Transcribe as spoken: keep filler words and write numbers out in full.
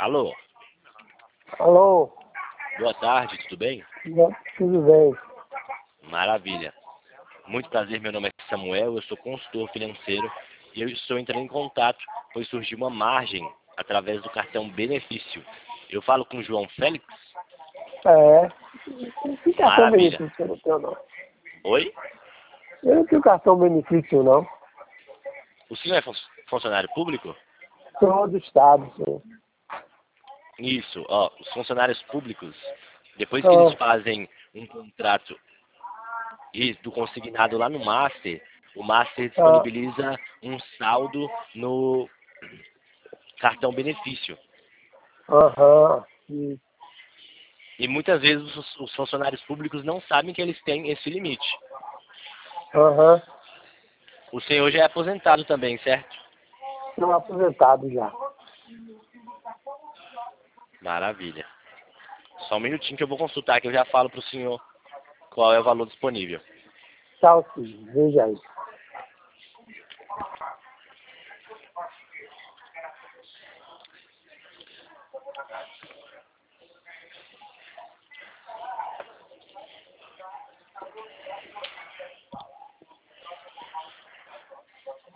Alô, Alô, boa tarde, tudo bem? tudo bem? Maravilha. Muito prazer, meu nome é Samuel, eu sou consultor financeiro e eu estou entrando em contato, pois surgiu uma margem através do cartão benefício. Eu falo com o João Félix? É, que cartão Maravilha. benefício eu não tenho não. Oi? Eu não tenho cartão benefício não. O senhor é fun- funcionário público? Sou do Estado, senhor. Isso, ó, os funcionários públicos, depois que eles Ah, fazem um contrato e do consignado lá no Master, o Master ah, disponibiliza um saldo no cartão benefício. aham, sim, E muitas vezes os, os funcionários públicos não sabem que eles têm esse limite. aham. O senhor já é aposentado também, certo? Estou aposentado já. Maravilha. Só um minutinho que eu vou consultar, que eu já falo para o senhor qual é o valor disponível. Tchau, sim, veja aí.